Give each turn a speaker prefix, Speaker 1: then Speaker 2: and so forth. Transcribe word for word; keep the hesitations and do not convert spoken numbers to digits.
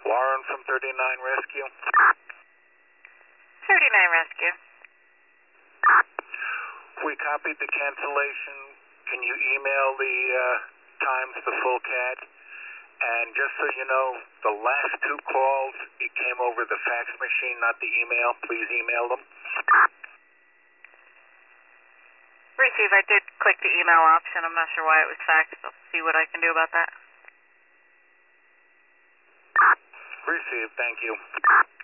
Speaker 1: Lauren from thirty-nine Rescue.
Speaker 2: thirty-nine Rescue.
Speaker 1: We copied the cancellation. Can you email the uh, times, the full C A D? And just so you know, the last two calls, it came over the fax machine, not the email. Please email them.
Speaker 2: Receive. I did click the email option. I'm not sure why it was faxed. I'll see what I can do about that.
Speaker 1: Receive. Thank you.